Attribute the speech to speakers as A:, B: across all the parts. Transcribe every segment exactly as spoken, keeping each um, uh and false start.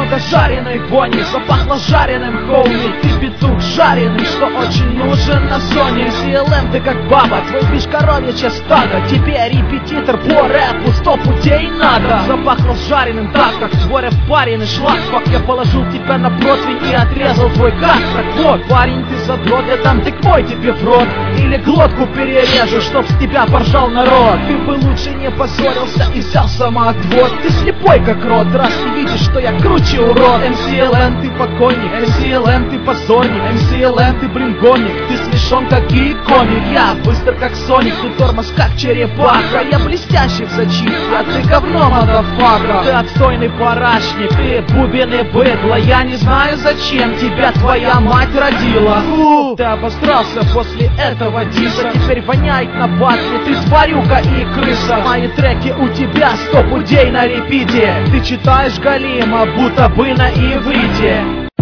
A: много жареной вони, запахло жареным хоуми. Ты петух жареный, что очень нужен на зоне. эм си эл эм ты как баба, твой бишь коровьячье стадо. Тебе репетитор по рэпу, сто путей надо. Запахло жареным так, как творя пареный шлак. Фак, я положил тебя на противень и отрезал твой как. Так вот, парень, ты задрот, я дам тыквой тебе в рот. Или глотку перережу, чтоб с тебя поржал народ. Ты бы лучше не позорился и взял самоотвод. Ты слепой как рот, раз не видишь, что я круче урод. эм си эл эм ты покойник, эм си эл эм ты позорник, эм си эл эм ты блин гомик. Ты смешон как и комик, я быстр как Соник, ты тормоз как черепаха. Я блестящий в зачистке, а ты говно, мадафака. Ты отстойный парашник, ты бубен и быдло. Я не знаю, зачем тебя твоя мать родила. Фу, ты обосрался после этого диса. Теперь воняет на батле, ты тварюка и крыса. Мои треки у тебя сто пудей на репите. Ты читаешь Галима, будто бы на иврите.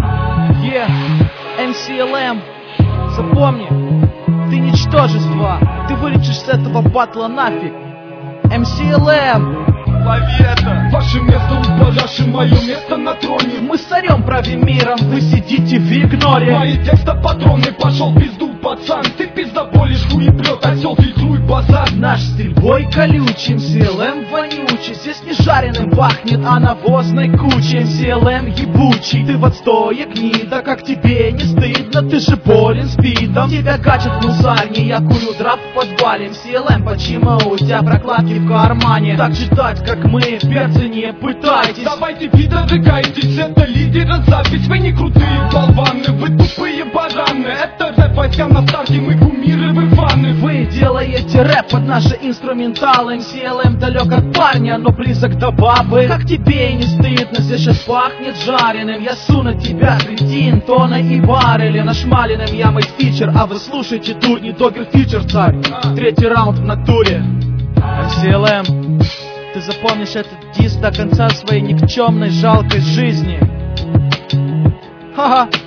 A: Yeah, эм си эл эм, запомни, ты ничтожество. Ты вылетишь с этого батла нафиг. эм си эл эм, лови это.
B: Ваше место у параши, мое место на троне.
A: Мы с царем правим миром, вы сидите в игноре.
B: Мои текста патроны, пошел в пизду, пацан. Ты пиздоболишь, хуеплет, осел, фильтруй базар.
A: Наш стиль бой колючий, эм си эл эм вонючий. Здесь не жареным пахнет, а навозной кучей. эм си эл эм ебучий, ты в отстое гнида. Как тебе не стыдно, ты же болен спидом. Тебя качат в мусарне, я курю драп в подвале. эм си эл эм, почему у тебя прокладки в кармане? Так читать, как мы, перцы, не пытайтесь.
B: Давайте, пидоры, кайтесь, это лидера запись. Вы не крутые болваны, вы тупые бараны. Это рэп, войска на старте, мы кумиры, вы фаны.
A: Вы делаете рэп под наши инструменталы. эм си эл эм далек от парня, но близок до бабы. Как тебе и не стыдно, здесь сейчас пахнет жареным. Я суну тебя, кретин, тонна и баррели. Нашмаленным я мой фичер, а вы слушайте тут не Догер фичер, царь. Третий раунд в натуре. эм си эл эм, ты запомнишь этот дис до конца своей никчемной жалкой жизни. Ха-ха.